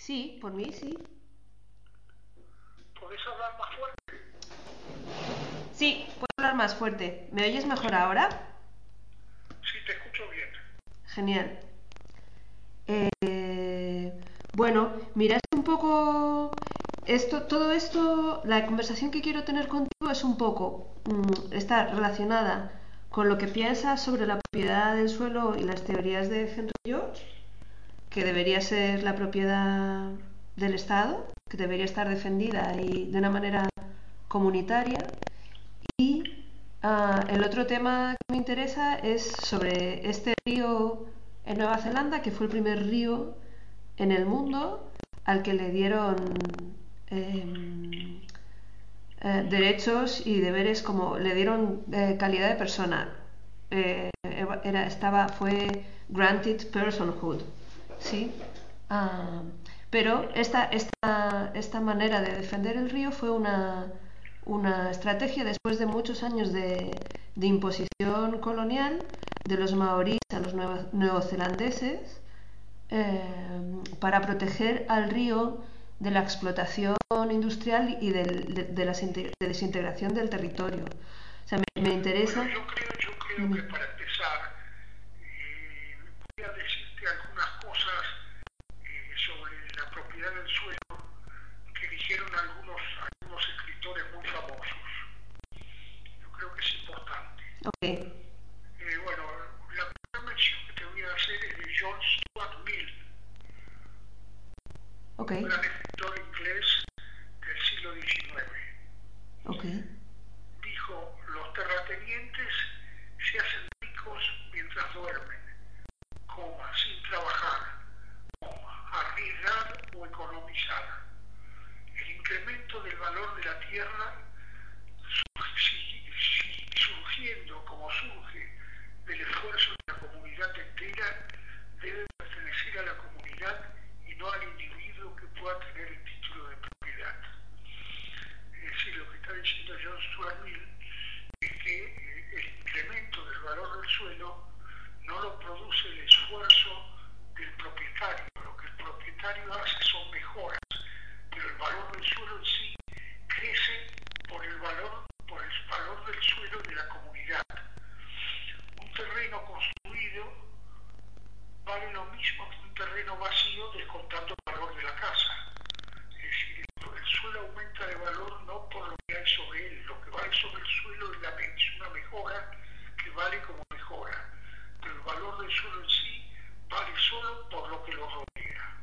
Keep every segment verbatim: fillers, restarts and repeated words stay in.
Sí, por mí sí. ¿Podés hablar más fuerte? Sí, puedo hablar más fuerte. ¿Me oyes mejor ahora? Sí, te escucho bien. Genial. Eh, bueno, mira, es un poco esto, todo esto, la conversación que quiero tener contigo es un poco, mm, está relacionada con lo que piensas sobre la propiedad del suelo y las teorías de Henry George, que debería ser la propiedad del Estado, que debería estar defendida y de una manera comunitaria. Y ah, el otro tema que me interesa es sobre este río en Nueva Zelanda, que fue el primer río en el mundo al que le dieron eh, eh, derechos y deberes, como le dieron eh, calidad de persona. Eh, era, estaba, fue granted personhood, ¿sí? Ah, pero esta, esta, esta manera de defender el río fue una, una estrategia después de muchos años de, de imposición colonial de los maoríes a los nueva, neozelandeses, eh, para proteger al río de la explotación industrial y del, de, de la de desintegración del territorio. O sea, me, me interesa... Bueno, yo creo, yo creo que para empezar, eh, voy a decirte algunas cosas eh, sobre la propiedad del suelo que dijeron algunos, algunos escritores muy famosos. Yo creo que es importante. Okay. Eh, bueno, la primera mención que te voy a hacer es de John Stuart Mill, Okay. un gran escritor inglés del siglo diecinueve. Okay. Dijo, los terratenientes se hacen ricos mientras duermen, coma, sin trabajar, coma, arriesgar o economizar. El incremento del valor de la tierra, surgiendo como surge del esfuerzo de la comunidad entera, debe pertenecer a la comunidad y no al individuo que pueda tener el título de propiedad. Es decir, lo que está diciendo John Stuart Mill es que el incremento del valor del suelo no lo produce el esfuerzo del propietario. Lo que el propietario hace son mejoras, pero el valor del suelo en sí crece por el valor, por el valor del suelo de la comunidad. Un terreno construido vale lo mismo que un terreno vacío descontando el valor de la casa. Es decir, el suelo aumenta de valor no por lo que hay sobre él, lo que vale sobre el suelo es, la, es una mejora que vale como mejora, pero el valor del suelo en sí vale solo por lo que lo rodea.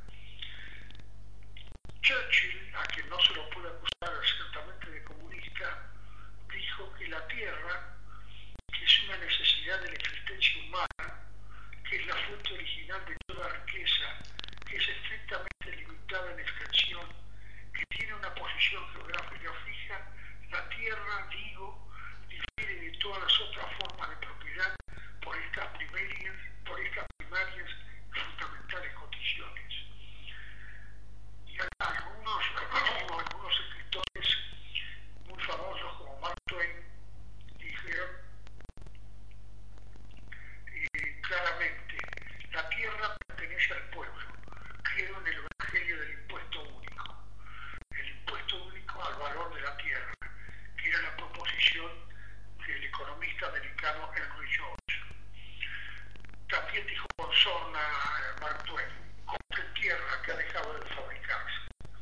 Churchill, a quien no se lo puede acusar ciertamente de comunista, dijo que la tierra, que es una necesidad de la existencia humana, que es la fuente original de toda riqueza, que es estrictamente limitada en extensión, que tiene una posición geográfica fija, la tierra, digo, difiere de todas las otras formas de propiedad por estas primarias, por estas primarias y fundamentales condiciones. Y algunos, algunos escritores muy famosos como Mark Twain dijeron eh, claramente, la tierra pertenece al pueblo, creo en el evangelio del impuesto único, el impuesto único al valor de la tierra, que era la proposición del economista americano Henry George. También dijo con sorna Mark Twain, compre tierra que ha dejado de fabricarse.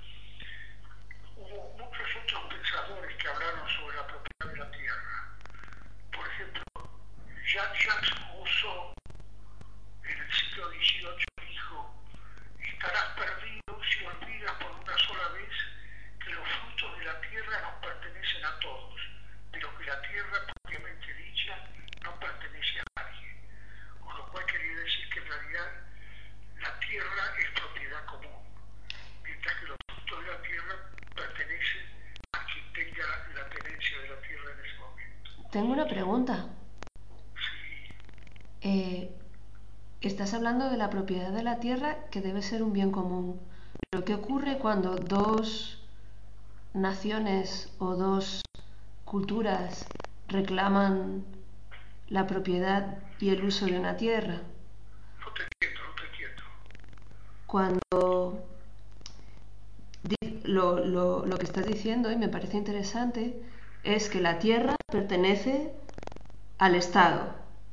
Hubo muchos otros pensadores que hablaron sobre la propiedad de la tierra. Por ejemplo, Jean-Jacques Rousseau en el siglo dieciocho dijo, estarás perdido si olvidas por una sola vez que los frutos de la tierra nos pertenecen a todos, pero que la tierra propiamente dicha no pertenece a nadie. Con lo cual quería decir que en realidad la tierra es propiedad común, mientras que los frutos de la tierra pertenecen a quien tenga la tenencia de la tierra en ese momento. Tengo una pregunta. Sí. Eh, estás hablando de la propiedad de la tierra, que debe ser un bien común. Pero ¿qué ocurre cuando dos naciones o dos culturas reclaman la propiedad y el uso de una tierra? No te entiendo, no te entiendo. Cuando lo, lo, lo que estás diciendo, y me parece interesante, es que la tierra pertenece al Estado.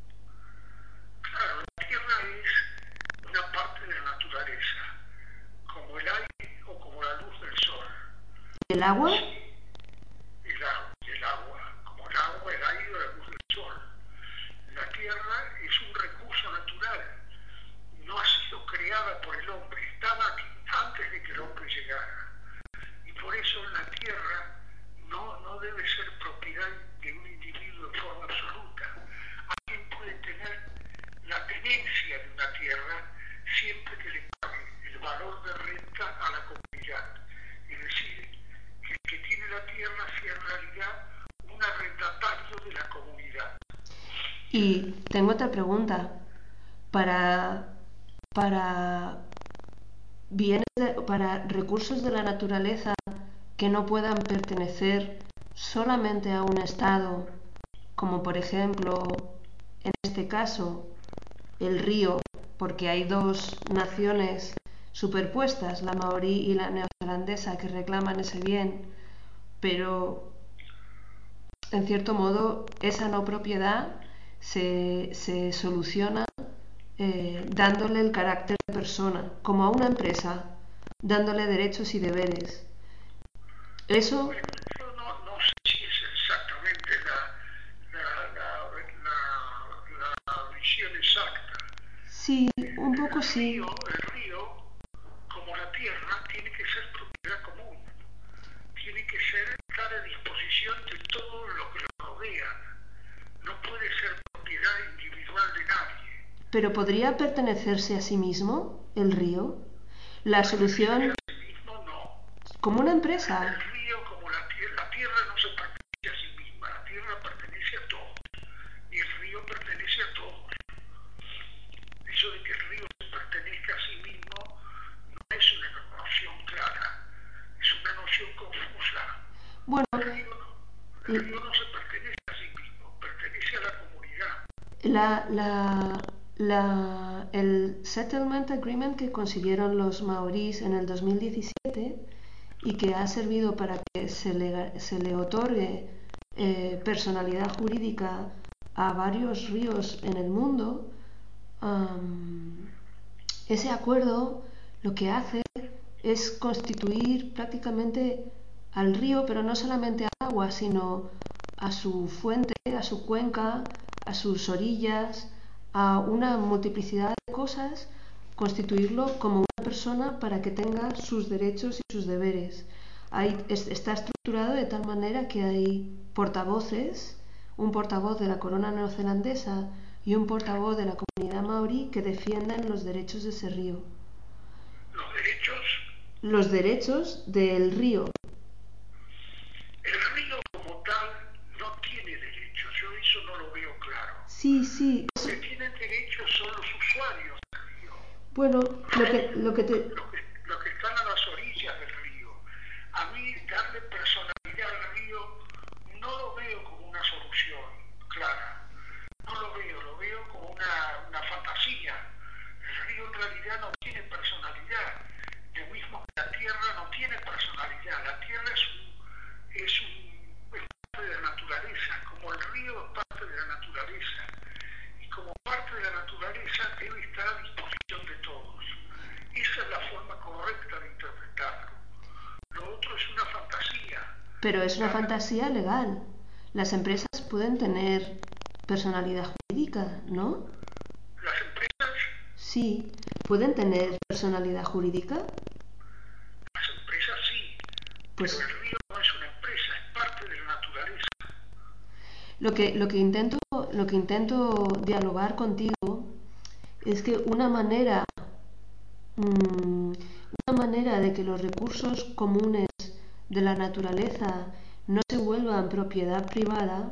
Claro, la tierra es una parte de la naturaleza, como el aire o como la luz del sol. ¿Y el agua? Sí, el, agua, el agua, como el agua, el aire o la luz del sol. La tierra es un recurso natural, no ha sido creada por el hombre, estaba aquí antes de que el hombre llegara. Y por eso la tierra no, no debe ser propiedad de un individuo en forma absoluta. Alguien puede tener la tenencia de una tierra siempre que le pague el valor de renta a la comunidad. Es decir, que el que tiene la tierra sea en realidad un arrendatario de la comunidad. Y tengo otra pregunta. Para, para bienes de- para recursos de la naturaleza que no puedan pertenecer solamente a un estado, como por ejemplo, en este caso, el río, porque hay dos naciones superpuestas, la maorí y la neozelandesa, que reclaman ese bien, pero en cierto modo esa no propiedad se, se soluciona eh, dándole el carácter de persona, como a una empresa, dándole derechos y deberes. Eso, Bueno, yo no, no sé si es exactamente la, la, la, la, la visión exacta. sí, un poco El sí, río, el río, como la tierra, tiene que ser propiedad común. Tiene que ser estar a disposición de todo lo que lo rodea. No puede ser propiedad individual de nadie. pero ¿podría pertenecerse a sí mismo el río? La Pertenecerse solución, a sí mismo no. como una El empresa, río, como la tierra, la tierra no se pertenece a sí misma, la tierra pertenece a todos. Y el río pertenece a todos. Eso de que el río se pertenezca a sí mismo no es una noción clara, es una noción confusa. bueno, El río no, el río no se pertenece a sí mismo, pertenece a la comunidad. la, la, la, el Settlement Agreement que consiguieron los maorís en el dos mil diecisiete y que ha servido para que se le, se le otorgue eh, personalidad jurídica a varios ríos en el mundo, um, ese acuerdo lo que hace es constituir prácticamente al río, pero no solamente al agua, sino a su fuente, a su cuenca, a sus orillas, a una multiplicidad de cosas, constituirlo como una persona para que tenga sus derechos y sus deberes. Hay, es, está estructurado de tal manera que hay portavoces, un portavoz de la corona neozelandesa y un portavoz de la comunidad maorí que defienden los derechos de ese río. Los derechos, Los derechos del río. el río como tal no tiene derechos, yo eso no lo veo claro. Sí, sí. Los que tienen derechos son los usuarios del río, Bueno, lo que, lo que te... los que, los que están a las orillas del río. A mí darle personalidad al río no lo veo como una solución clara, no lo veo, lo veo como una, una fantasía. El río en realidad no tiene personalidad, lo mismo que la tierra no tiene personalidad. La tierra es, un, es, un, es parte de la naturaleza, como el río es parte de la naturaleza. Y como parte de la naturaleza debe estar a disposición de todos. Esa es la forma correcta de interpretarlo. Lo otro es una fantasía. Pero es una fantasía legal. Las empresas pueden tener personalidad jurídica, ¿no? Las empresas, Sí, pueden tener personalidad jurídica. las empresas sí, Pues pero el río no es una empresa, es parte de la naturaleza. lo que, lo que intento, lo que intento dialogar contigo es que una manera, mmm, una manera de que los recursos comunes de la naturaleza no se vuelvan propiedad privada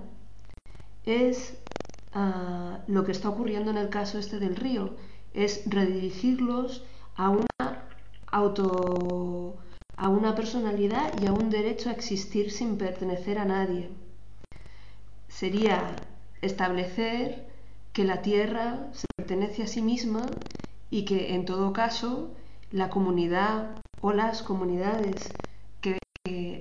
es uh, lo que está ocurriendo en el caso este del río, es redirigirlos a una auto, a una personalidad y a un derecho a existir sin pertenecer a nadie. Sería establecer que la tierra se pertenece a sí misma y que en todo caso la comunidad o las comunidades que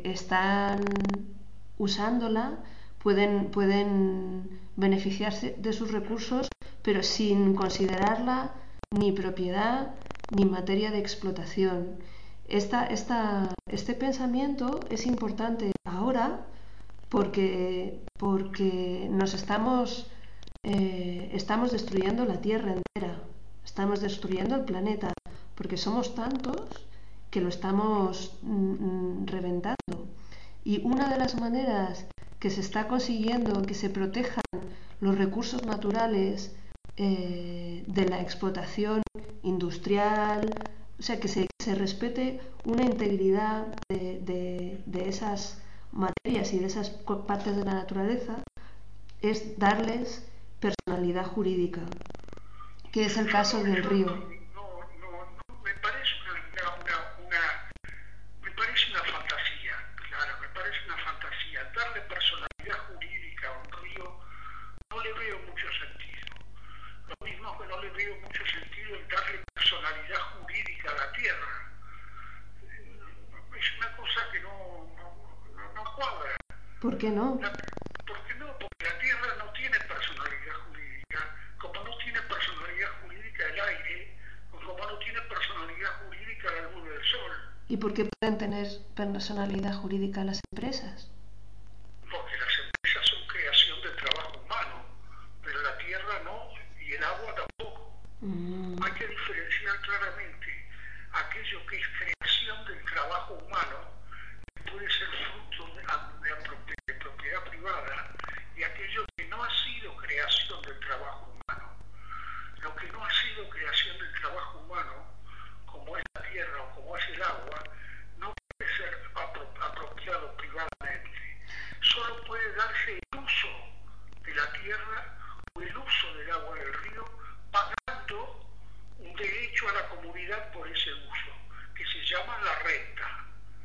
están usándola pueden, pueden beneficiarse de sus recursos, pero sin considerarla ni propiedad ni materia de explotación. Esta, esta, este pensamiento es importante ahora porque, porque nos estamos, eh, estamos destruyendo la Tierra entera, estamos destruyendo el planeta, porque somos tantos que lo estamos mm, reventando. Y una de las maneras que se está consiguiendo que se protejan los recursos naturales eh, de la explotación industrial, o sea, que se, se respete una integridad de, de, de esas materias y de esas partes de la naturaleza, es darles personalidad jurídica, que es el caso del río. No, no, no, me parece una, una, una, me parece una fantasía, claro, me parece una fantasía. Darle personalidad jurídica a un río no le veo mucho sentido. Lo mismo que no le veo mucho sentido en darle personalidad jurídica a la tierra. Es una cosa que no, no, no, no cuadra. ¿Por qué no? La, ¿Por qué no? Porque la tierra no tiene personalidad jurídica, como no tiene personalidad jurídica el aire, o como no tiene personalidad jurídica la luz del sol. ¿Y por qué pueden tener personalidad jurídica las empresas? Porque las empresas son creación del trabajo humano, pero la tierra no, y el agua tampoco. Mm. Hay que diferenciar claramente aquello que es creación del trabajo humano, que puede ser fruto de, de, de propiedad privada, y aquello que no ha sido creación del trabajo humano. Lo que no ha sido creación del trabajo humano, como es la tierra o como es el agua, no puede ser apro apropiado privadamente. Solo puede darse el uso de la tierra o el uso del agua del río pagando un derecho a la comunidad por ese uso, que se llama la renta.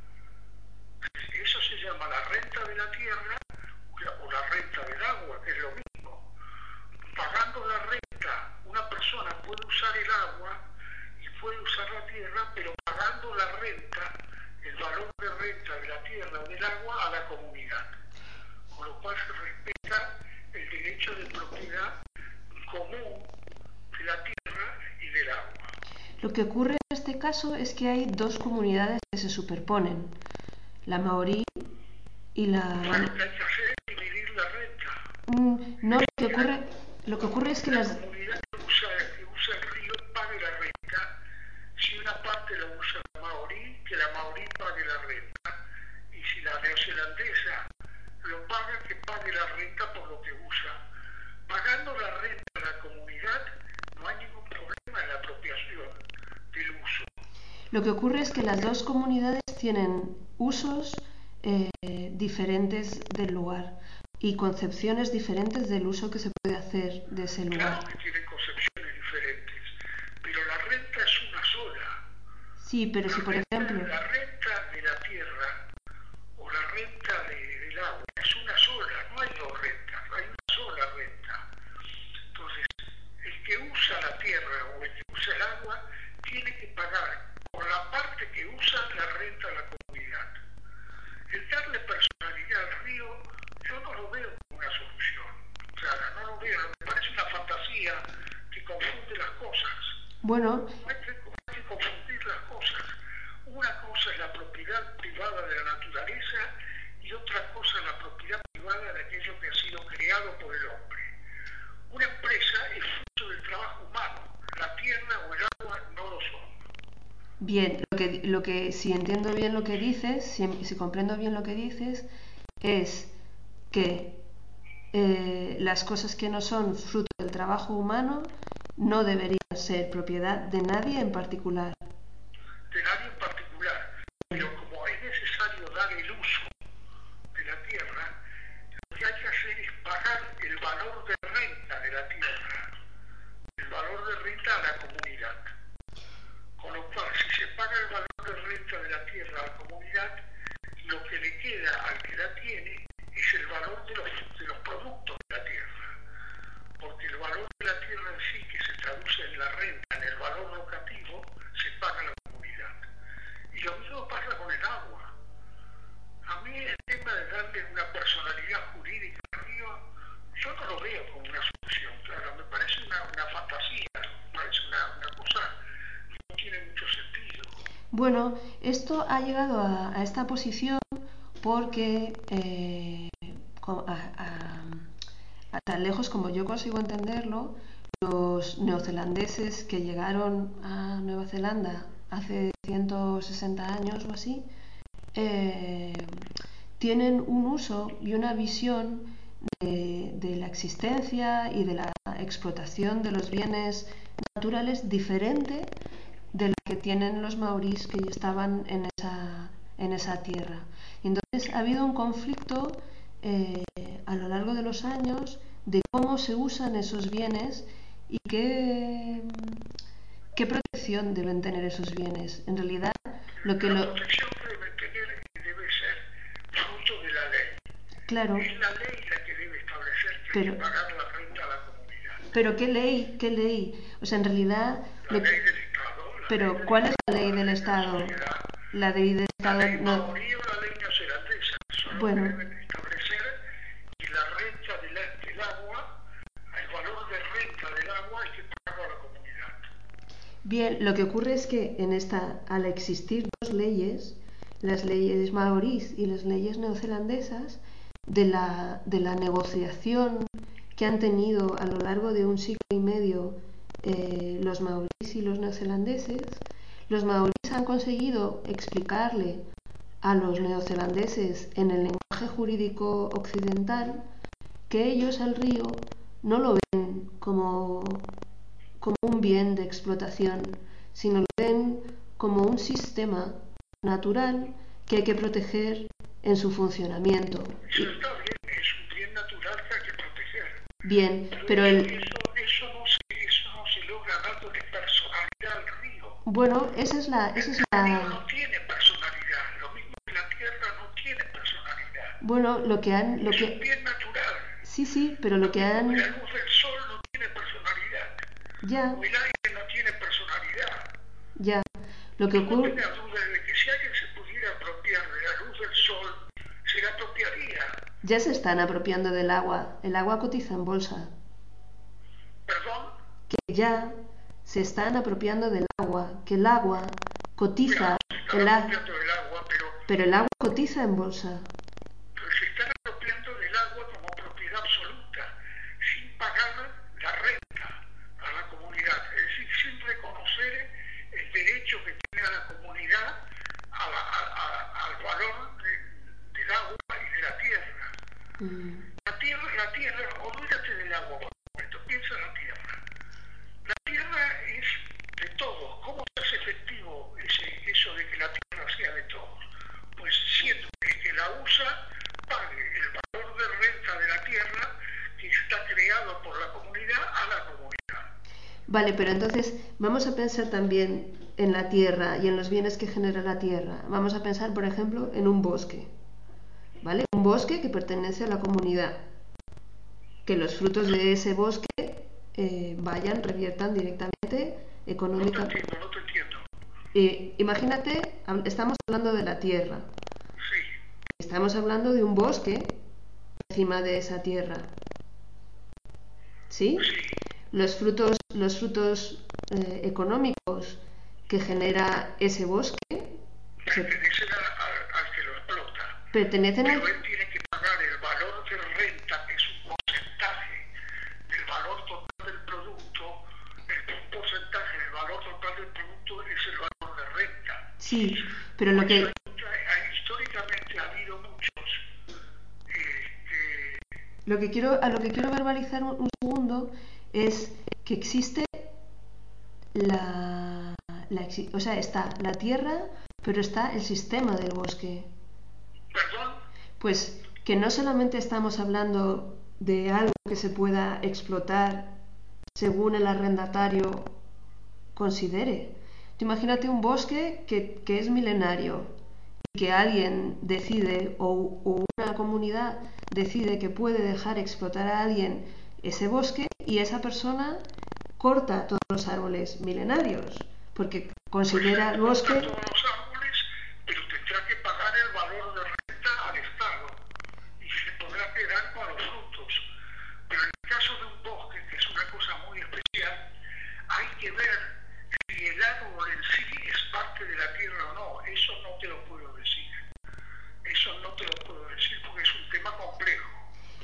Eso se llama la renta de la tierra o la renta del agua, que es lo mismo. Pagando la renta, una persona puede usar el agua y puede usar la tierra, pero pagando la renta, el valor de renta de la tierra o del agua a la comunidad. Con lo cual se respeta el derecho de propiedad común de la tierra y del agua. Lo que ocurre en este caso es que hay dos comunidades que se superponen, la maorí y la... Lo que hay que hacer es dividir la renta. Mm, no, lo que ocurre, lo que ocurre es que la las... comunidad que usa, que usa el río pague la renta. Si una parte la usa la maorí, que la maorí pague la renta. Y si la neozelandesa lo paga, que pague la renta por lo que usa. Pagando la renta a la comunidad, no hay ningún problema en la apropiación del uso. Lo que ocurre es que las dos comunidades tienen usos eh, diferentes del lugar y concepciones diferentes del uso que se puede hacer de ese lugar. Claro que tienen concepciones diferentes, pero la renta es una sola. Sí, pero la si por renta, ejemplo... La renta de la tierra o la renta de, del agua es una sola, no hay dos rentas, hay una sola renta. Entonces, el que usa la tierra o el que usa el agua tiene que pagar por la parte que usa la renta a la comunidad. El darle personalidad al río, yo no lo veo como una solución. O sea, no lo veo, me parece una fantasía que confunde las cosas. Bueno, No hay que, hay que confundir las cosas. Una cosa es la propiedad privada de la naturaleza y otra cosa es la propiedad privada de aquello que ha sido creado por el hombre. Una empresa es fruto del trabajo humano, la tierra o el agua no lo son. Bien, lo que, lo que si entiendo bien lo que dices, si, si comprendo bien lo que dices, es que eh, las cosas que no son fruto del trabajo humano no deberían ser propiedad de nadie en particular. De nadie en particular, pero como es necesario dar el uso de la tierra, lo que hay que hacer es pagar el valor de renta de la tierra, el valor de renta a la comunidad. Con lo cual, si se paga el valor de renta de la tierra a la comunidad, lo que le queda al que la tiene es el valor de los, de los productos de la tierra. Porque el valor de la tierra en sí, que se traduce en la renta, en el valor locativo, se paga a la comunidad. Y lo mismo pasa con el agua. A mí Bueno, esto ha llegado a, a esta posición porque eh, co- a- a- a tan lejos como yo consigo entenderlo, los neozelandeses que llegaron a Nueva Zelanda hace ciento sesenta años o así, eh, tienen un uso y una visión de, de la existencia y de la explotación de los bienes naturales diferente de la que tienen los maorís que estaban en esa, en esa tierra. Y entonces ha habido un conflicto eh, a lo largo de los años de cómo se usan esos bienes y qué, qué protección deben tener esos bienes. En realidad, lo que La lo... protección que deben tener debe ser fruto de la ley. Claro, Es la ley la que debe establecer que pero, hay que pagar la renta a la comunidad. pero ¿qué ley? ¿Qué ley? O sea, en realidad... La Lo ley que... del Estado, la Pero, ley del ¿cuál es la Estado, ley la del ley de la Estado? sociedad, La ley del la Estado ley no... maorí o la ley neozelandesa son los que Bueno, deben establecer que la renta del, del agua, el valor de renta del agua hay que pagarlo a la comunidad. bien, lo que ocurre es que en esta, al existir dos leyes, las leyes maorís y las leyes neozelandesas, de la, de la negociación que han tenido a lo largo de un siglo y medio eh, los maorís y los neozelandeses, los maorís han conseguido explicarle a los neozelandeses en el lenguaje jurídico occidental que ellos al río no lo ven como, como un bien de explotación, sino lo ven como un sistema natural que hay que proteger en su funcionamiento. Eso está bien, es un bien natural que hay que proteger. Bien, Pero, pero eso, el... eso, eso, no se, eso no se logra dándole personalidad al río. Bueno, esa es la... Esa es El río no la... tiene personalidad, lo mismo que la tierra no tiene personalidad. Bueno, lo que han... Lo Es que... un bien natural. Sí, sí, pero lo que La han... luz del sol no tiene personalidad. Ya, O el aire no tiene personalidad. ya. Lo que Tú no ocurre... tengas duda de que si alguien se pudiera apropiar de la luz del sol, se la apropiaría. Ya se están apropiando del agua. El agua cotiza en bolsa. ¿Perdón? Que ya se están apropiando del agua. Que el agua cotiza... Claro, se están El a- apropiando del agua, pero, Pero el agua cotiza en bolsa. pero se están apropiando del agua como propiedad absoluta, sin pagar la renta a la comunidad, es decir, sin reconocer el derecho que tiene la comunidad a la- a- a- al valor de- del agua y de la tierra. Mm. La tierra, la tierra, olvídate del agua por un momento, piensa en la tierra. La tierra es de todos. ¿Cómo se hace efectivo ese, eso de que la tierra sea de todos? Pues siendo que el que la usa pague el valor de renta de la tierra que está creado por la comunidad a la comunidad. Vale, pero entonces vamos a pensar también en la tierra y en los bienes que genera la tierra. Vamos a pensar, por ejemplo, en un bosque. ¿Vale? Un bosque que pertenece a la comunidad. Que los frutos de ese bosque eh, vayan, reviertan directamente No te económicamente. entiendo, no te entiendo. Eh, imagínate, hab- estamos hablando de la tierra. Sí, Estamos hablando de un bosque encima de esa tierra. ¿Sí? sí. Los frutos, los frutos eh, económicos que genera ese bosque se Pertenecen a- a- al que lo explota. pertenecen al... Pero él tiene que pagar el valor de renta, que es un porcentaje del valor total del producto. El, un porcentaje del valor total del producto es el valor de renta. Sí, pero lo Por eso que, hay, hay- históricamente ha habido muchos eh, eh, lo que quiero, a lo que quiero verbalizar un, un segundo es que existe la, la exi- o sea, está la tierra, pero está el sistema del bosque. perdón, Pues que no solamente estamos hablando de algo que se pueda explotar según el arrendatario considere. Tú imagínate un bosque que, que es milenario y que alguien decide o, o una comunidad decide que puede dejar explotar a alguien ese bosque y esa persona corta todos los árboles milenarios porque considera el corta bosque... todos los árboles, pero tendrá que pagar el valor de renta al Estado y se podrá quedar con los frutos. Pero en el caso de un bosque, que es una cosa muy especial, hay que ver si el árbol en sí es parte de la tierra o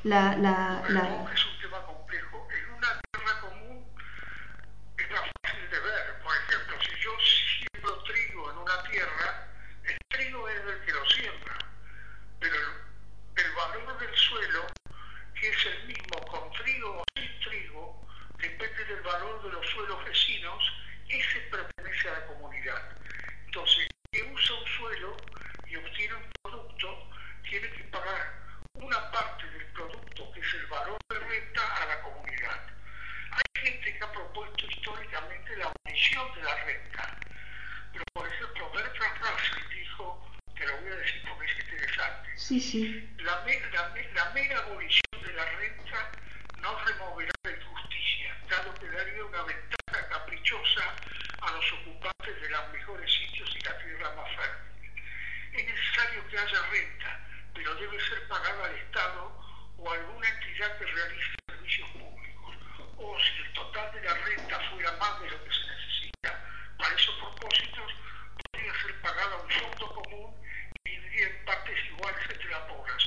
La, la, Perdón, la... es un tema complejo. En una tierra común es más fácil de ver. Por ejemplo, si yo siembro trigo en una tierra, el trigo es del que lo siembra, pero el, el valor del suelo, que es el mismo con trigo o sin trigo, depende del valor de los suelos vecinos, ese pertenece a la comunidad. Entonces, el que usa un suelo y obtiene un producto, tiene que pagar una parte del producto, que es el valor de renta, a la comunidad. Hay gente que ha propuesto históricamente la abolición de la renta, pero por ejemplo Bertrand Russell dijo, te lo voy a decir porque es interesante, Sí, sí. la, me, la, la mera abolición de la renta no removerá la injusticia, dado que daría una ventaja caprichosa a los ocupantes de los mejores sitios y la tierra más fértil. Es necesario que haya renta, pero debe ser pagada al Estado o a alguna entidad que realice servicios públicos, o si el total de la renta fuera más de lo que se necesita para esos propósitos, podría ser pagada a un fondo común y dividir en partes iguales entre la población.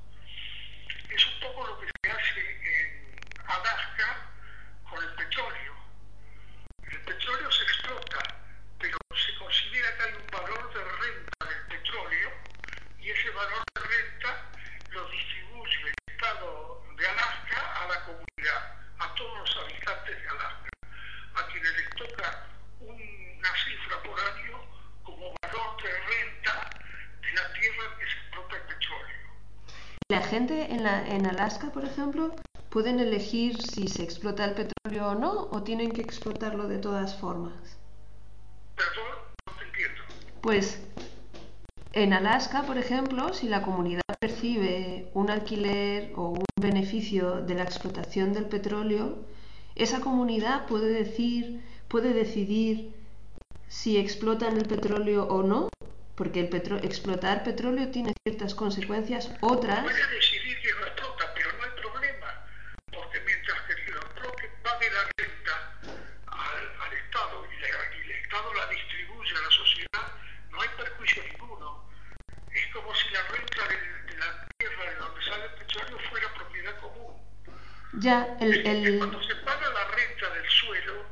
Es un poco lo que se hace en Alaska con el petróleo. El petróleo se explota, pero se considera que hay un valor de renta del petróleo y ese valor de renta lo distribuye el Estado de Alaska a la comunidad, a todos los habitantes de Alaska, a quienes les toca una cifra por año como valor de renta de la tierra en que se explota el petróleo. La gente en, la, en Alaska, por ejemplo, pueden elegir si se explota el petróleo o no, o tienen que explotarlo de todas formas. Perdón, no te entiendo. Pues en Alaska, por ejemplo, si la comunidad percibe un alquiler o un beneficio de la explotación del petróleo, esa comunidad puede decir, puede decidir si explotan el petróleo o no, porque el petro- explotar petróleo tiene ciertas consecuencias, otras... Puede decidir que no explota, pero no hay problema, porque mientras que el bloque pague la renta al, al Estado y, la, y el Estado la distribuye a la sociedad, no hay perjuicio ninguno. Es como si la renta de, de la tierra de donde sale el petróleo fuera propiedad común. Ya, el... el... Cuando se paga la renta del suelo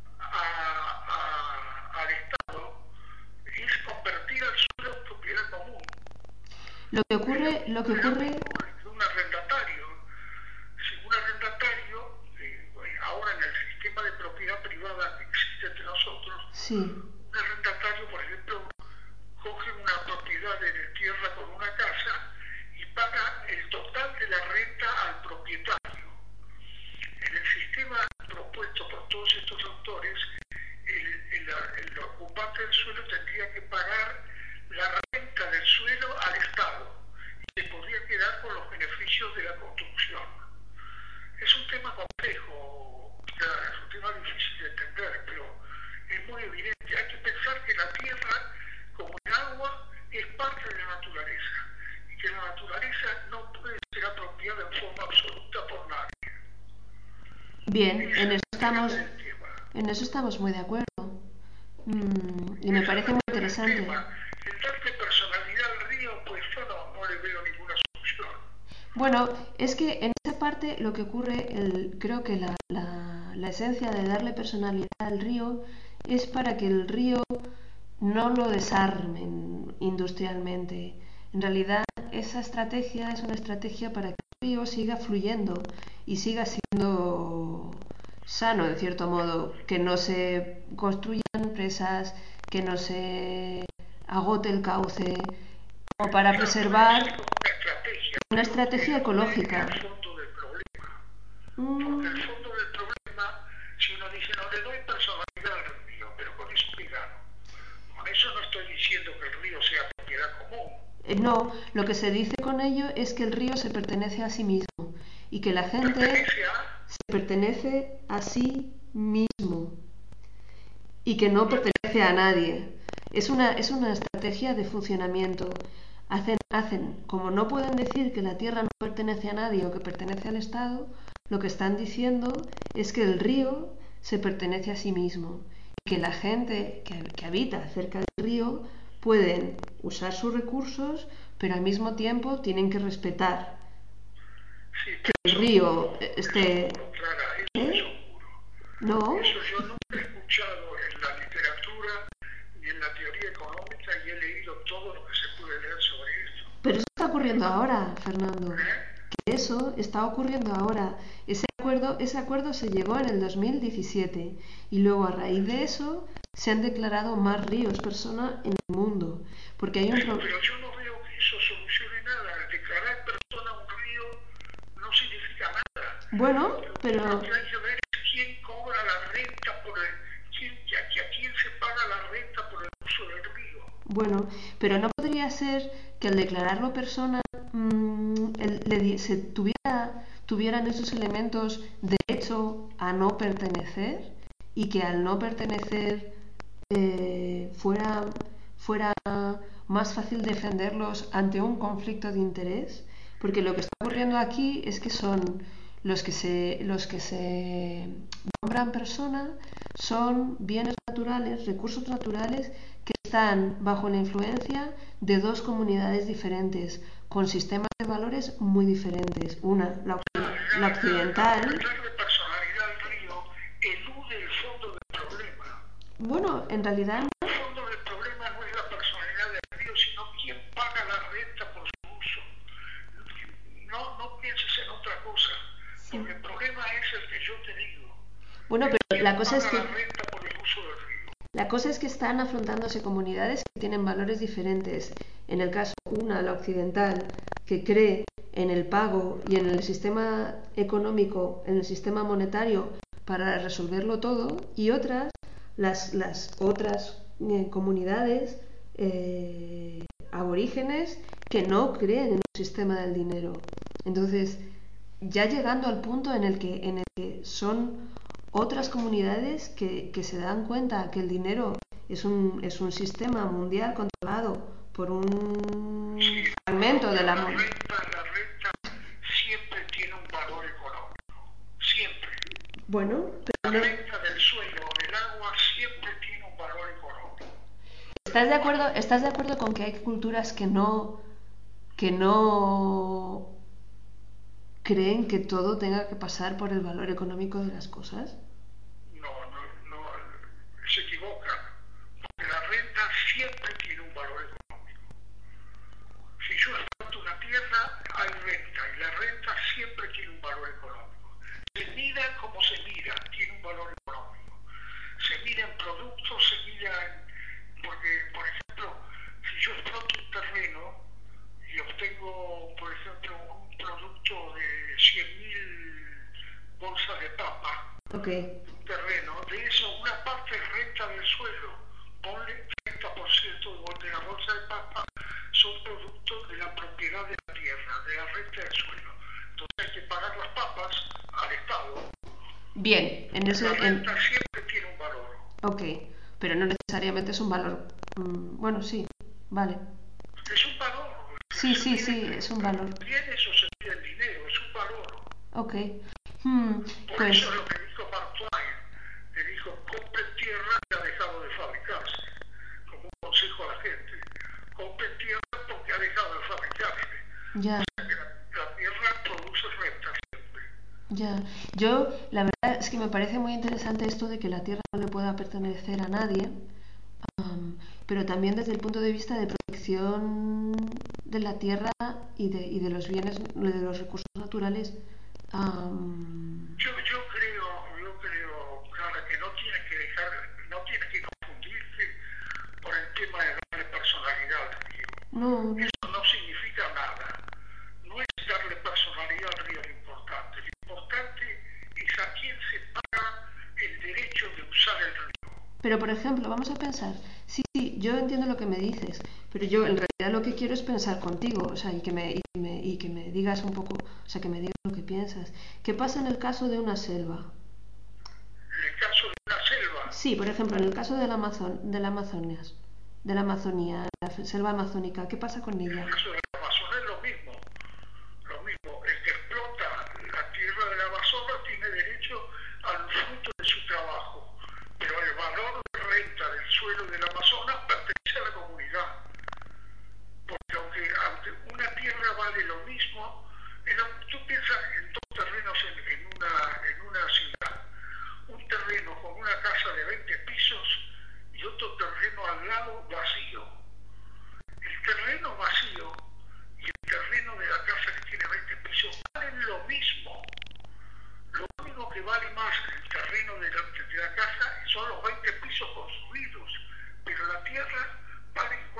a, a, al Estado, es convertir al suelo en propiedad común. Lo que ocurre, lo que ocurre... Un arrendatario, si un arrendatario, eh, ahora en el sistema de propiedad privada que existe entre nosotros, sí. Un arrendatario, por ejemplo, coge una propiedad de tierra con una casa y paga el total de la renta al propietario. En el sistema propuesto por todos estos autores, el, el, el ocupante del suelo tendría que pagar la renta del suelo al Estado y se podría quedar con los beneficios de la construcción. Es un tema complejo, es un tema difícil de entender, pero es muy evidente. Hay que pensar que la tierra, como el agua, es parte de la naturaleza y que la naturaleza no puede ser apropiada en forma absoluta por nadie. Bien, en eso estamos, en eso estamos muy de acuerdo. Mm, y me parece muy interesante. El darle personalidad al río, pues yo no, no le veo ninguna solución. Bueno, es que en esa parte lo que ocurre, el, creo que la, la, la esencia de darle personalidad al río es para que el río no lo desarmen industrialmente. En realidad, esa estrategia es una estrategia para que el río siga fluyendo y siga siendo sano, en cierto modo, que no se construyan presas, que no se agote el cauce, o para preservar una estrategia ecológica. El fondo del problema. Porque el fondo del problema, si uno dice no le doy personalidad al río, pero con eso qué gano. Con eso no estoy diciendo que el río sea propiedad común. No, lo que se dice con ello es que el río se pertenece a sí mismo y que la gente se pertenece a sí mismo y que no pertenece a nadie. Es una, es una estrategia de funcionamiento. Hacen, hacen, como no pueden decir que la tierra no pertenece a nadie o que pertenece al Estado, lo que están diciendo es que el río se pertenece a sí mismo y que la gente que, que habita cerca del río pueden usar sus recursos, pero al mismo tiempo tienen que respetar. Sí, que el pero río eso, esté... eso, Clara, eso es ¿Eh? seguro. ¿No? Eso yo nunca he escuchado en la literatura ni en la teoría económica y he leído todo lo que se puede leer sobre esto. Pero eso está ocurriendo ahora, Fernando. ¿Eh? Que eso está ocurriendo ahora. Ese acuerdo, ese acuerdo se llegó en el dos mil diecisiete y luego a raíz de eso se han declarado más ríos persona en el mundo. Porque hay un Sí, pro... pero yo no veo que eso solucione nada. El declarar persona un río no significa nada. Bueno, Lo, pero... lo que hay que ver es quién cobra la renta por el... Quién, a, a quién se paga la renta por el uso del río. Bueno, pero no podría ser que al declararlo persona mmm, el, le, se tuviera, tuvieran esos elementos derecho a no pertenecer y que al no pertenecer eh, fuera, fuera más fácil defenderlos ante un conflicto de interés, porque lo que está ocurriendo aquí es que son los que se, los que se nombran persona son bienes naturales, recursos naturales que están bajo la influencia de dos comunidades diferentes, con sistemas de valores muy diferentes. Una, la, la occidental. Darle personalidad al río elude el fondo del problema. Bueno, en realidad... El fondo del problema no es la personalidad del río, sino quién paga la renta por su uso. No, no pienses en otra cosa, Sí. porque el problema es el que yo te digo. Bueno, pero la cosa es que... la renta por el uso del río. La cosa es que están afrontándose comunidades que tienen valores diferentes. En el caso, una, la occidental, que cree en el pago y en el sistema económico, en el sistema monetario para resolverlo todo, y otras, las, las otras eh, comunidades eh, aborígenes que no creen en un sistema del dinero. Entonces, ya llegando al punto en el que, en el que son otras comunidades que, que se dan cuenta que el dinero es un, es un sistema mundial controlado por un sí, fragmento de la la moneda. renta, la renta siempre tiene un valor económico, siempre. Bueno, La pero no, renta del suelo o del agua siempre tiene un valor económico. ¿estás de acuerdo, estás de acuerdo con que hay culturas que no que no creen que todo tenga que pasar por el valor económico de las cosas? No, no, no, se equivocan, porque la renta siempre tiene un valor económico. Si yo exploto una tierra, hay renta, y la renta siempre tiene un valor económico. Se mira como se mira, tiene un valor económico. Se mira en productos, se mira en... Porque, por ejemplo, si yo exploto un terreno y obtengo, por ejemplo, un producto de cien mil bolsas de papa, Okay. un terreno, de eso una parte es renta del suelo, ponle treinta por ciento de la bolsa de papa son productos de la propiedad de la tierra, de la renta del suelo. Entonces hay que pagar las papas al Estado. Bien, en ese... La En... renta siempre tiene un valor. Ok, pero no necesariamente es un valor... Mm, bueno, sí, vale. Es un valor. Sí, sí, sí, es un valor. Bien, eso se pide el dinero, es un valor. Ok. Hmm, Por pues... eso es lo que dijo Mark Twain. Le dijo, compren tierra y ha dejado de fabricarse. Como un consejo a la gente. Compren tierra porque ha dejado de fabricarse. Ya. O sea que la, la tierra produce renta siempre. Ya, yo la verdad es que me parece muy interesante esto de que la tierra no le pueda pertenecer a nadie, um, pero también desde el punto de vista de protección de la tierra y de, y de los bienes, de los recursos naturales. Um... Yo, yo creo, yo creo, Clara, que no tiene que dejar, no tiene que confundirse por el tema de darle personalidad al río. No, no. Eso no significa nada. No es darle personalidad al río lo importante. Lo importante es a quién se paga el derecho de usar el río. Pero por ejemplo, vamos a pensar, sí, sí, yo entiendo lo que me dices, pero yo en realidad lo que quiero es pensar contigo, o sea, y que me, y que me, y que me digas un poco, o sea, que me digas lo que piensas. ¿Qué pasa en el caso de una selva? En el caso de una selva. Sí, por ejemplo, en el caso de la, Amazon, de la Amazonía, de la Amazonía, la selva amazónica, ¿qué pasa con ella? En el caso de la Amazonas es lo mismo. Lo mismo, el que explota la tierra de la Amazonas tiene derecho al fruto de su trabajo, pero el valor de renta del suelo del Amazonas pertenece a la comunidad, porque aunque, aunque una tierra vale lo mismo, en, tú piensas,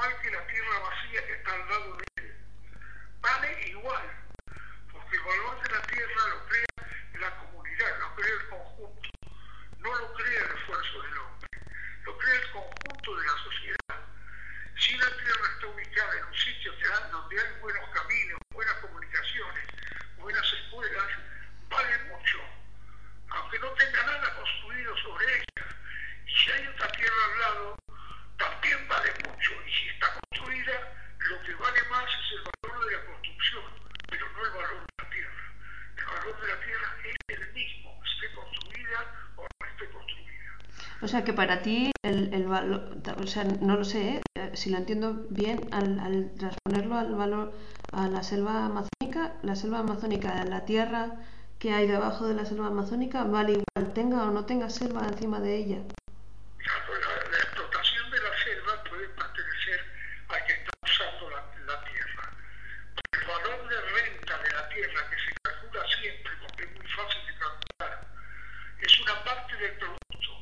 igual que la tierra vacía que está al lado de él. Vale igual, porque el valor de la tierra lo crea la comunidad, lo crea el conjunto, no lo crea el esfuerzo del hombre, lo crea el conjunto de la sociedad. Si la tierra está ubicada en un sitio donde hay buenos caminos, buenas comunicaciones, buenas escuelas, vale mucho, aunque no tenga nada construido sobre ella. Y si hay otra tierra al lado, también vale mucho. Y si está construida, lo que vale más es el valor de la construcción, pero no el valor de la tierra. El valor de la tierra es el mismo, esté construida o no esté construida. O sea que para ti el, el valor, o sea, no lo sé, ¿eh? Si lo entiendo bien, al, al transponerlo al valor a la selva amazónica, la selva amazónica, la tierra que hay debajo de la selva amazónica, vale igual, tenga o no tenga selva encima de ella. Claro, la, la explotación de la selva puede pertenecer al que está usando la, la tierra. El valor de renta de la tierra, que se calcula siempre, porque es muy fácil de calcular, es una parte del producto.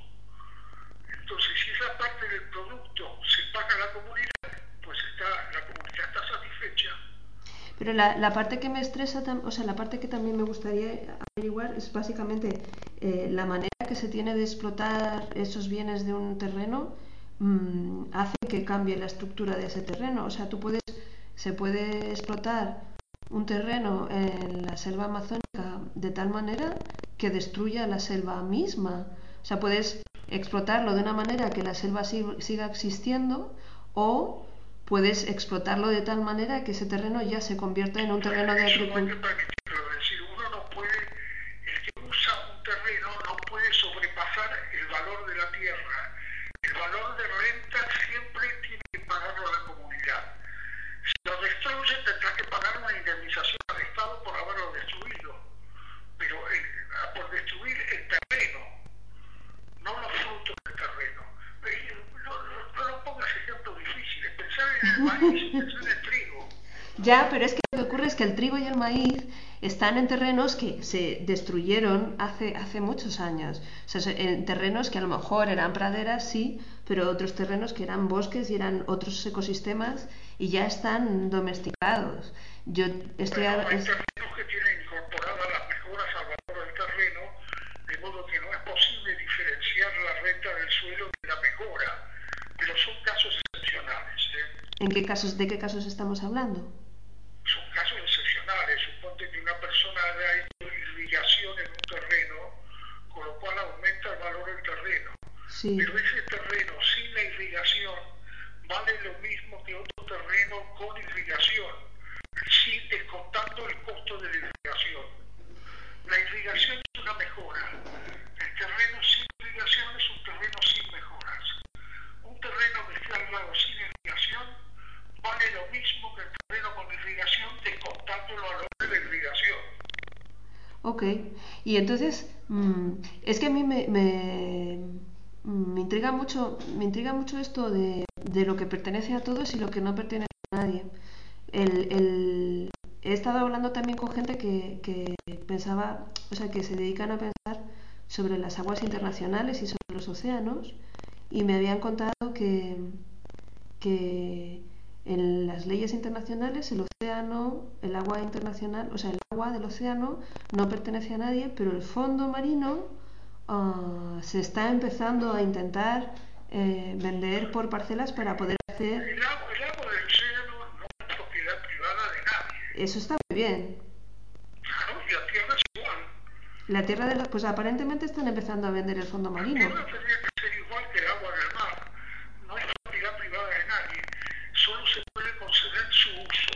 Entonces, si esa parte del producto se paga a la comunidad, pues está, la comunidad está satisfecha. Pero la, la parte que me estresa, o sea, la parte que también me gustaría averiguar es básicamente eh, la manera que se tiene de explotar esos bienes de un terreno mmm, hace que cambie la estructura de ese terreno. O sea, tú puedes, se puede explotar un terreno en la selva amazónica de tal manera que destruya la selva misma. O sea, puedes explotarlo de una manera que la selva siga existiendo, o puedes explotarlo de tal manera que ese terreno ya se convierta en un terreno de agricultura. Es decir, uno no puede, el que usa un terreno no puede sobrepasar el valor de la tierra. El valor de renta siempre tiene que pagarlo a la comunidad. Si lo destruye, tendrá que pagar una indemnización al Estado por haberlo destruido. Pero eh, por destruir el terreno, no los frutos del terreno. No, no, no, no pongas ejemplos difíciles. Pensar en el maíz, pensar en el trigo. Ya, pero es que lo que ocurre es que el trigo y el maíz están en terrenos que se destruyeron hace, hace muchos años. O sea, en terrenos que a lo mejor eran praderas, sí, pero otros terrenos que eran bosques y eran otros ecosistemas y ya están domesticados. Yo estoy bueno, a... hay terrenos que tienen incorporadas las mejoras al valor del terreno, de modo que no es posible diferenciar la renta del suelo de la mejora, pero son casos excepcionales. ¿eh? ¿En qué casos, de qué casos estamos hablando? Son casos excepcionales. Suponte que una persona haya hecho irrigación en un terreno, con lo cual aumenta el valor del terreno. Sí. Pero ese terreno sin la irrigación vale lo mismo que otro terreno con irrigación, sin descontando el costo de la irrigación. La irrigación es una mejora. El terreno sin irrigación es un terreno sin mejoras. Un terreno que esté al lado sin irrigación vale lo mismo que el terreno con irrigación, descontando el valor de la irrigación. Ok, y entonces, mmm, es que a mí me, me, me intriga mucho, me intriga mucho esto de, de lo que pertenece a todos y lo que no pertenece a nadie. El, el, he estado hablando también con gente que, que pensaba, o sea, que se dedican a pensar sobre las aguas internacionales y sobre los océanos, y me habían contado que, que en las leyes internacionales el océano, el agua internacional, o sea, el agua del océano no pertenece a nadie, pero el fondo marino uh, se está empezando a intentar eh, vender por parcelas para poder hacer... El agua, el agua del océano no es propiedad privada de nadie. Eso está muy bien. Claro, y la tierra es igual. La tierra de los... Pues aparentemente están empezando a vender el fondo marino. La tierra tendría que ser igual que el agua del mar. No es propiedad privada de nadie. Solo se puede conceder su uso.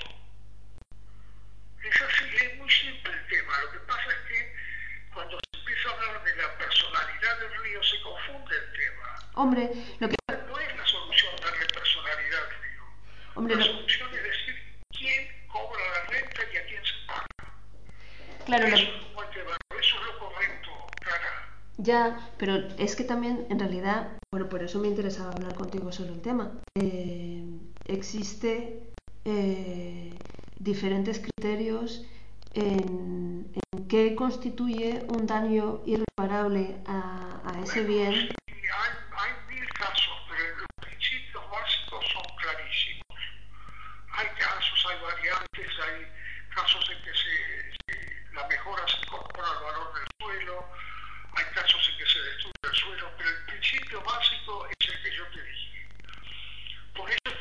Es así, es muy simple el tema. Lo que pasa es que cuando se empieza a hablar de la personalidad del río se confunde el tema. Hombre, lo que... No es la solución darle personalidad al río. Hombre, la lo... solución es decir quién cobra la renta y a quién se paga. Claro, eso, lo... es como te va, eso es lo correcto, cara. Ya, pero es que también, en realidad, bueno, por eso me interesaba hablar contigo sobre el tema. Eh, existe eh, diferentes criterios en, en qué constituye un daño irreparable a, a ese Bueno, bien. sí, hay, hay mil casos, pero los principios básicos son clarísimos.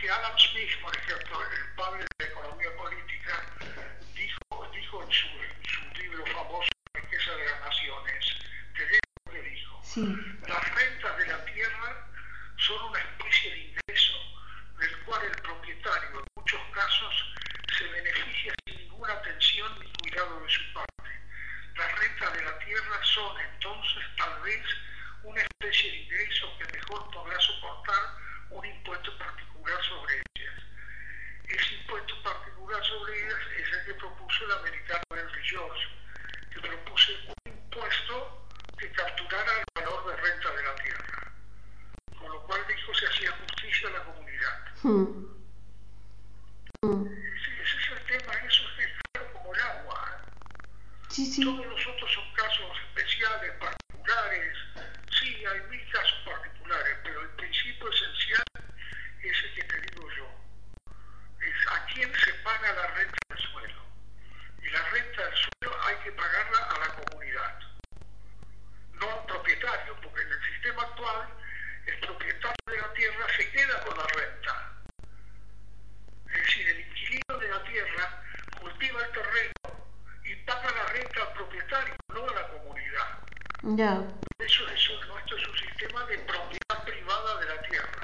porque Adam Smith, por ejemplo, el padre de la economía política, dijo, dijo en, su, en su libro famoso La riqueza de las naciones, te digo lo que dijo, Sí. las rentas de la tierra son una especie de ingreso del cual el propietario en muchos casos se beneficia sin ninguna atención ni cuidado de su parte. Las rentas de la tierra son entonces tal vez una especie de ingreso que mejor podrá soportar un impuesto particular sobre ellas. Ese impuesto particular sobre ellas es el que propuso el americano Henry George, que propuso un impuesto que capturara el valor de renta de la tierra, con lo cual dijo se hacía justicia a la comunidad. Hmm. Hmm. Ese, ese es el tema, eso es claro como el agua. ¿eh? Sí, sí. Todos los otros son casos especiales, particulares, sí, hay mil casos particulares, pero el principio esencial es el que te digo yo, es a quién se paga la renta del suelo, y la renta del suelo hay que pagarla a la comunidad, no al propietario, porque en el sistema actual el propietario de la tierra se queda con la renta, es decir, el inquilino de la tierra cultiva el terreno y paga la renta al propietario, no a la comunidad. Ya. Eso, eso, nuestro es un sistema de propiedad privada de la tierra.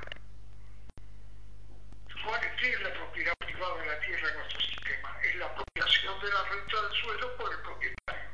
¿Cuál es, ¿Qué es la propiedad privada de la tierra en nuestro sistema? Es la apropiación de la renta del suelo por el propietario.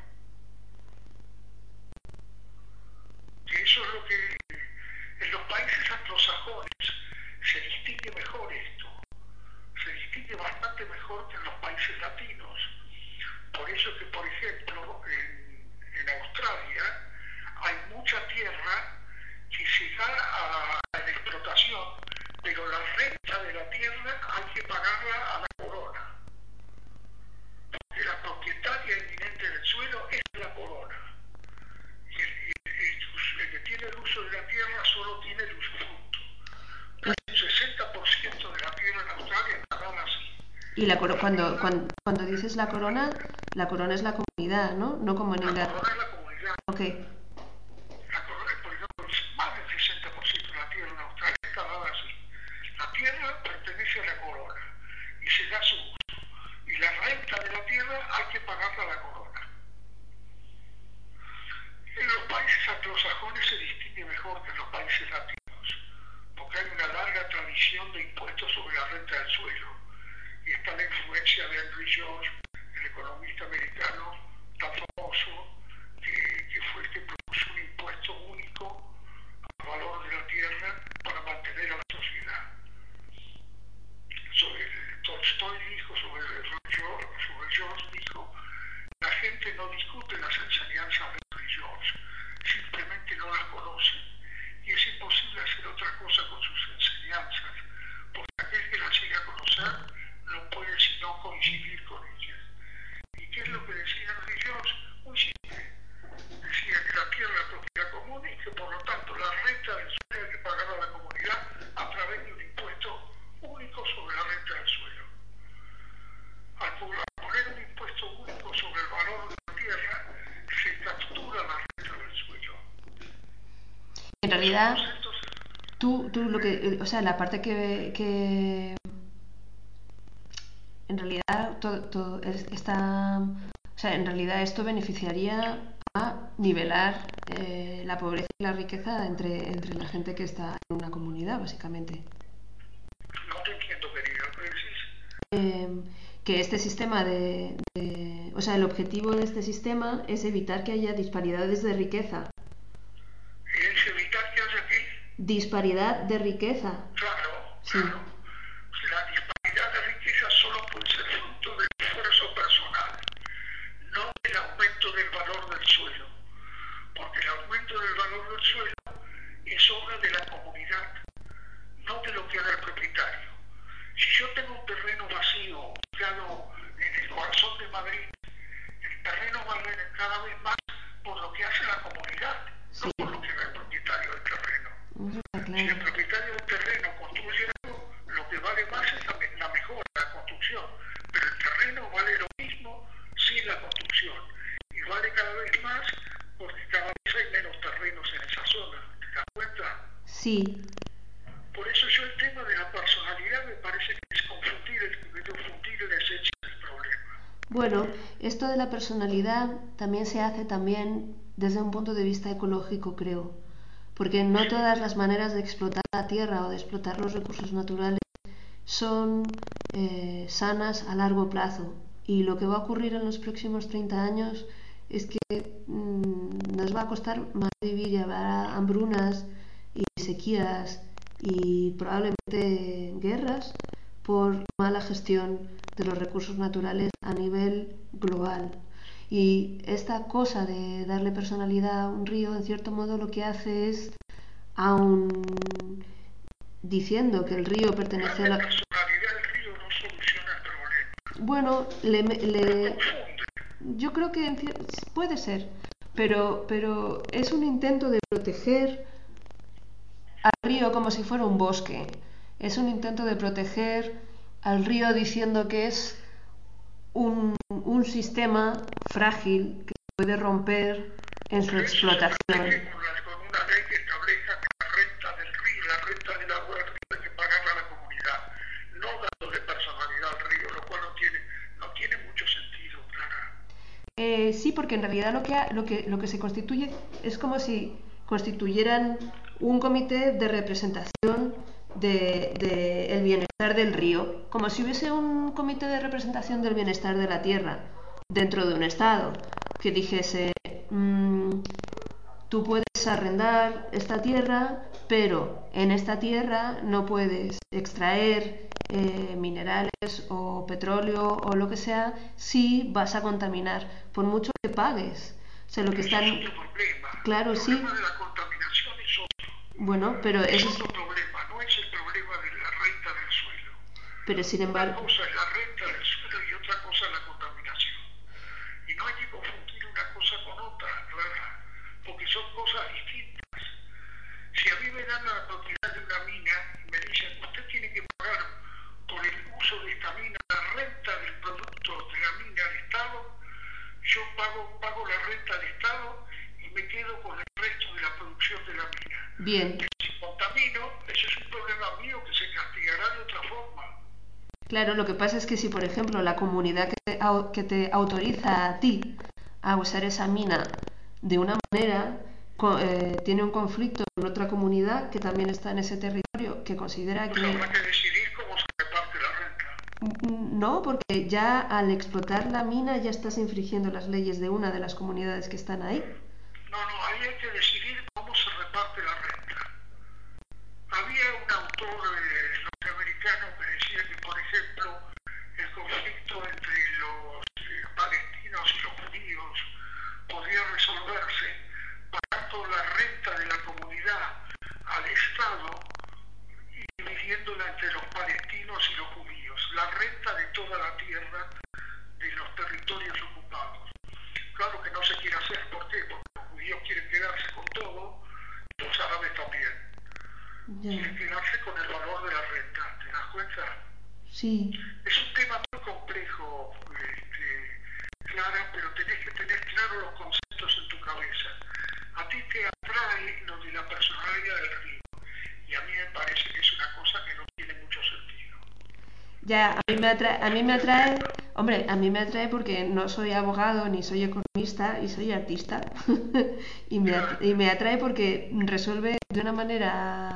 Que eso es lo que en los países anglosajones se distingue mejor esto. Se distingue bastante mejor que en los países latinos. Por eso que, por ejemplo, en, en Australia hay mucha tierra que se da a, a la explotación, pero la renta de la tierra hay que pagarla a la corona. Porque la propietaria inminente del suelo es la corona. Y el, el, el, el que tiene el uso de la tierra solo tiene el usufructo. Casi un sesenta por ciento de la tierra en Australia está dada así. Y la coro cuando, cuando, cuando dices la corona, la corona es la comunidad, ¿no? No como en La Inglaterra. corona es la comunidad. Ok. La corona, por ejemplo, más del sesenta por ciento de la tierra en Australia está dada así. La tierra pertenece a la corona y se da su uso. Y la renta de la tierra hay que pagarla a la corona. En los países anglosajones se distingue mejor que en los países latinos, porque hay una larga tradición de impuestos sobre la renta del suelo. Y está la influencia de Henry George, el economista americano tan famoso, que, que fue el que propuso un impuesto único al valor de la tierra para mantener a la sociedad. Sobre, Tolstoy dijo sobre George, sobre George dijo, la gente no discute las enseñanzas de Henry George, simplemente no las conoce, y es imposible hacer otra cosa con sus enseñanzas, porque aquel que las llega a conocer no puede sino coincidir con ellas. ¿Y qué es lo que decía Henry George? Muy simple. Decía que la tierra es propiedad común y que por lo tanto la renta del suelo hay que pagar a la comunidad a través de un impuesto único sobre la renta del suelo. Al poner un impuesto único sobre el valor de la tierra, se captura la renta del suelo. En realidad, tú, tú lo que, o sea, la parte que, que en realidad todo, todo está, o sea, en realidad esto beneficiaría a nivelar eh, la pobreza y la riqueza entre, entre la gente que está en una comunidad, básicamente. No te entiendo, querida, ¿qué decís? Eh, que este sistema de, de, o sea, el objetivo de este sistema es evitar que haya disparidades de riqueza. ¿Es evitar que haya qué? Disparidad de riqueza. Claro, Sí. claro. La disparidad de riqueza solo puede ser fruto del esfuerzo personal, no del aumento del valor del suelo, porque el aumento del valor del suelo es obra de la comunidad, no de lo que haga el propietario. Si yo tengo un terreno vacío, ubicado en el corazón de Madrid, el terreno vale cada vez más por lo que hace la comunidad, Sí. no por lo que haga el propietario del terreno. Eso está Si el claro. propietario del terreno construye algo, lo que vale más es la, la mejora, la construcción, pero el terreno vale lo mismo sin la construcción y vale cada vez más porque cada vez hay menos terrenos en esa zona. ¿Te das cuenta? Sí. Por eso yo el tema de la personalidad me Bueno, esto de la personalidad también se hace también desde un punto de vista ecológico, creo, porque no todas las maneras de explotar la tierra o de explotar los recursos naturales son eh, sanas a largo plazo. Y lo que va a ocurrir en los próximos treinta años es que mmm, nos va a costar más vivir y habrá hambrunas y sequías y probablemente guerras por mala gestión de los recursos naturales a nivel global. Y esta cosa de darle personalidad a un río, en cierto modo, lo que hace es, aun diciendo que el río pertenece a la... La personalidad del río no soluciona el problema. Bueno, le, le... yo creo que puede ser, pero, pero es un intento de proteger al río como si fuera un bosque. Es un intento de proteger al río diciendo que es un, un sistema frágil que puede romper en su explotación. Con una ley que establezca que la renta del río, la renta del agua del río hay que pagarla a la comunidad, no dándole personalidad al río, lo cual no tiene, no tiene mucho sentido, Clara. Eh, sí, porque en realidad lo que, ha, lo, que, lo que se constituye es como si constituyeran un comité de representación del de, de bienestar del río, como si hubiese un comité de representación del bienestar de la tierra dentro de un estado que dijese mmm, tú puedes arrendar esta tierra, pero en esta tierra no puedes extraer eh, minerales o petróleo o lo que sea si vas a contaminar, por mucho que pagues. O sea, lo que están... Es otro problema. Claro, el sí. problema de la contaminación es otro. Bueno, pero es eso otro es... problema, no es el problema de la renta del suelo. Pero sin embargo... Una cosa es la renta del suelo y otra cosa es la contaminación. Y no hay que confundir una cosa con otra, Clara, porque son cosas distintas. Si a mí me dan la propiedad de una mina y me dicen, usted tiene que pagar por el uso de esta mina la renta del producto de la mina al Estado, yo pago, pago la renta al Estado y me quedo con el resto de la producción de la mina. Bien. Si contamino, ese es un problema mío que se castigará de otra forma. Claro, lo que pasa es que si, por ejemplo, la comunidad que te, que te autoriza a ti a usar esa mina de una manera, eh, tiene un conflicto con otra comunidad que también está en ese territorio, que considera pues que... habrá que decidir cómo se reparte la renta. No, porque ya al explotar la mina ya estás infringiendo las leyes de una de las comunidades que están ahí. No, no, ahí hay que decidir cómo se reparte la renta. Había un autor eh, norteamericano que decía que, por ejemplo, el conflicto entre los eh, palestinos y los judíos podía resolverse pagando la renta de la comunidad al Estado y dividiéndola entre los palestinos y los judíos, la renta de toda la tierra de los territorios ocupados. Claro que no se quiere hacer, ¿por qué? Porque los judíos quieren quedarse con todo, y los árabes también. Ya. Quieren quedarse con el valor de la renta, ¿te das cuenta? Sí. Es un tema muy complejo, este, Clara, pero tenés que tener claro los conceptos en tu cabeza. A ti te atrae lo de la personalidad del río, y a mí me parece que es una cosa que no tiene mucho sentido. Ya, a mí me atrae, a mí me atrae, hombre, a mí me atrae porque no soy abogado ni soy economista y soy artista y, me atrae, y me atrae porque resuelve de una manera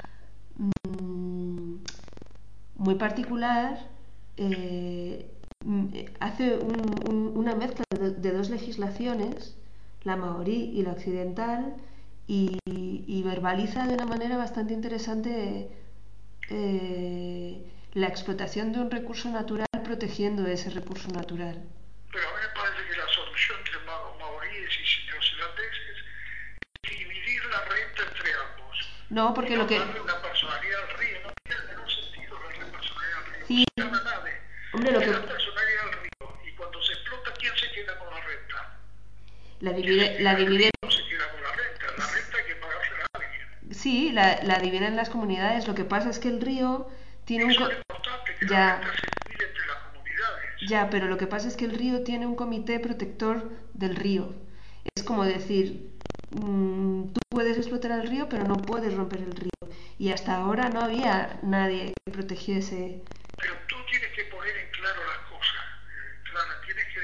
mmm, muy particular, eh, hace un, un, una mezcla de, de dos legislaciones, la maorí y la occidental, y, y verbaliza de una manera bastante interesante eh, la explotación de un recurso natural protegiendo ese recurso natural. Pero a mí me parece que la solución entre maoríes y neozelandeses es dividir la renta entre ambos. No, porque y no lo que... darle una personalidad al río, no tiene el menor sentido darle personalidad al río. Sí. No se gana nadie. Hombre, lo le que... da personalidad al río y cuando se explota, ¿quién se queda con la renta? La divide... La divide... No se queda con la renta, la renta hay que pagársela a alguien. Sí, la, la dividen las comunidades. Lo que pasa es que el río tiene Eso un... es importante, que ya. la renta se divide entre las comunidades. Ya, pero lo que pasa es que el río tiene un comité protector del río. Es como decir, mmm, tú puedes explotar el río, pero no puedes romper el río. Y hasta ahora no había nadie que protegiese. Pero tú tienes que poner en claro las cosas, Clara, tienes que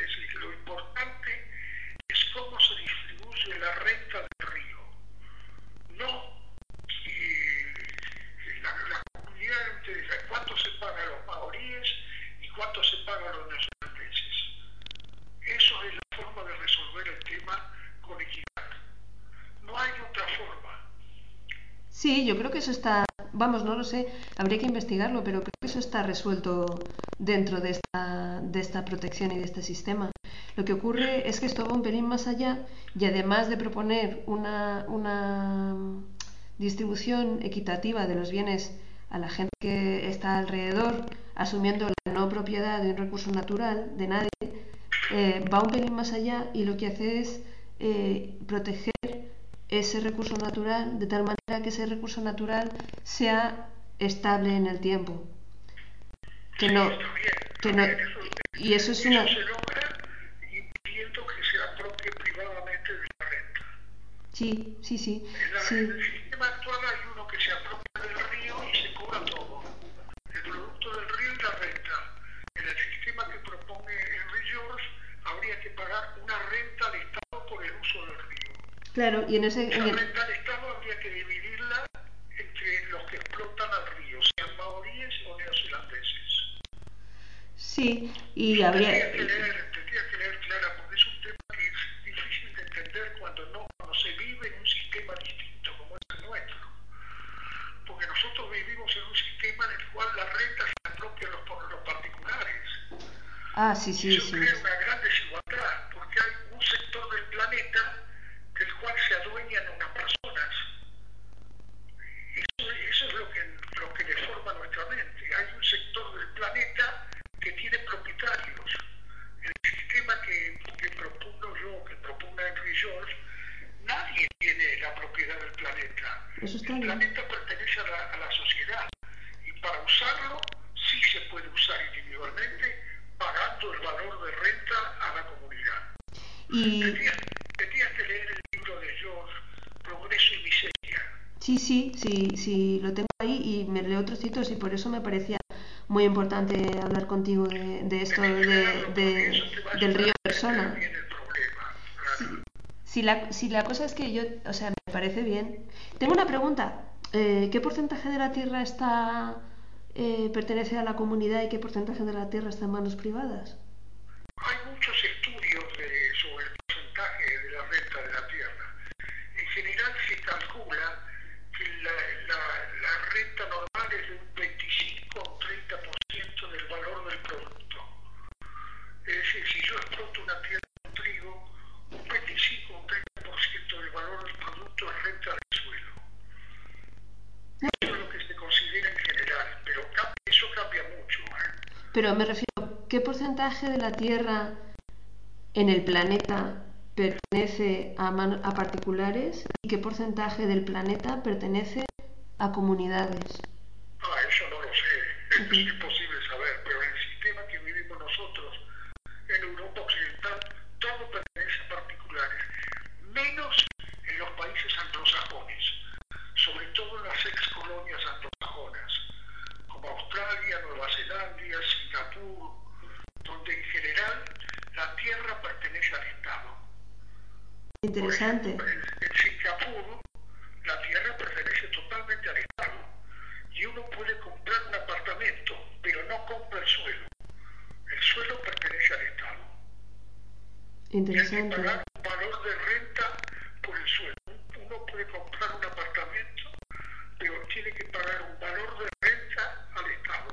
la renta del río, no eh, la, la comunidad interesa cuánto se paga a los maoríes y cuánto se paga a los neozelandeses. Eso es la forma de resolver el tema con equidad. No hay otra forma. Sí, yo creo que eso está, vamos, no lo sé, habría que investigarlo, pero creo que eso está resuelto dentro de esta, de esta protección y de este sistema. Lo que ocurre es que esto va un pelín más allá y además de proponer una, una distribución equitativa de los bienes a la gente que está alrededor, asumiendo la no propiedad de un recurso natural de nadie, eh, va un pelín más allá y lo que hace es eh, proteger ese recurso natural de tal manera que ese recurso natural sea estable en el tiempo. Que Sí, no, está bien, está que no, bien. Eso, y eso es eso una... se logra impidiendo que se apropie privadamente de la renta. Sí, sí, sí, En, la, en sí. el sistema actual hay uno que se apropia del río y se cobra todo. El producto del río y la renta. En el sistema que propone Henry George habría que pagar una renta al Estado por el uso del río. Claro, y en ese... En Esa el... renta al Estado habría que dividirla entre los que explotan al río, sean maoríes o neozelandeses. Sí, y Eso habría... tendría que leer, tendría que leer clara, porque es un tema que es difícil de entender cuando no, cuando se vive en un sistema distinto como es el nuestro. Porque nosotros vivimos en un sistema en el cual la renta se apropia los, por los particulares. Ah, sí, Y sí, eso sí. crea una gran desigualdad, porque hay un sector del planeta del cual se adueñan unas personas. Eso, eso es lo que, lo que deforma nuestra mente. Hay un sector del planeta que tiene propietarios. El sistema que, que propongo yo, que propone Henry George, nadie tiene la propiedad del planeta. Eso está El bien. planeta pertenece a la, a la sociedad y para usarlo sí se puede usar individualmente pagando el valor de renta a la comunidad. Y... Tendrías, tendrías que leer el libro de George, Progreso y Miseria. Sí, sí, sí, sí, lo tengo ahí y me leo trocitos y por eso me parecía muy importante hablar contigo de, de esto Tenés que de, leerlo porque de, eso te va a del ayudar río a entender Persona. bien el problema. Claro. Sí, si la, si la cosa es que yo, o sea, me parece bien. Tengo una pregunta. Eh, ¿qué porcentaje de la tierra está eh, pertenece a la comunidad y qué porcentaje de la tierra está en manos privadas? Hay muchos estudios de, sobre el porcentaje de la renta de la tierra. En general se calcula que la, la, la renta normal es de un veinticinco o un treinta por ciento del valor del producto. Es decir, si yo exploto una tierra de trigo, un veinticinco o un treinta por ciento del valor del producto es renta del suelo. Eso es lo que se considera en general, pero cambia, eso cambia mucho. ¿eh? Pero me refiero, ¿qué porcentaje de la tierra en el planeta pertenece a, man- a particulares y qué porcentaje del planeta pertenece a comunidades? Ah, eso no lo sé, Ok. es imposible saber, pero en el sistema que vivimos nosotros, en Europa Occidental, todo pertenece a particulares, menos en los países anglosajones, sobre todo en las ex colonias anglosajonas, como Australia, Nueva Zelanda, Singapur, donde en general la tierra pertenece al Estado. Por Interesante. ejemplo, en, en Singapur la tierra pertenece totalmente al Estado y uno puede comprar un apartamento, pero no compra el suelo. El suelo pertenece al Estado. Y hay que Interesante. pagar un valor de renta por el suelo. Uno puede comprar un apartamento, pero tiene que pagar un valor de renta al Estado.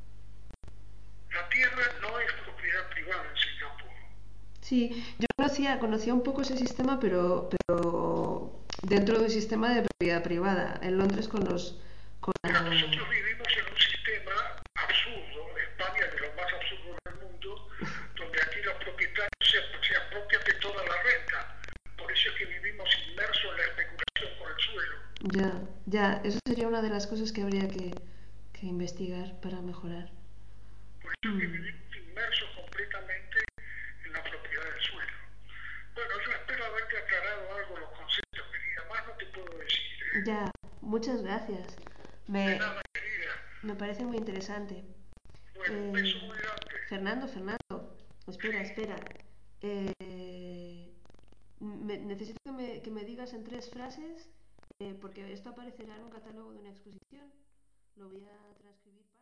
La tierra no es propiedad privada en Singapur. Sí, yo conocía, conocía un poco ese sistema, pero, pero dentro de un sistema de propiedad privada. En Londres con los... Con Pero la... nosotros vivimos en un sistema absurdo, España es de los más absurdos del mundo, donde aquí los propietarios se, se apropian de toda la renta. Por eso es que vivimos inmersos en la especulación con el suelo. Ya, ya, eso sería una de las cosas que habría que, que investigar para mejorar. Por eso es que Mm. vivimos inmersos completamente en la propiedad del suelo. Bueno, yo espero haberte aclarado algo los conceptos, querida. Más no te puedo decir. ¿eh? Ya, muchas gracias. De Me, nada, querida. me parece muy interesante. Bueno, un Eh, beso muy grande. Fernando, Fernando, espera, espera. Eh, Me- necesito que me, que me digas en tres frases, eh, porque esto aparecerá en un catálogo de una exposición. Lo voy a transcribir.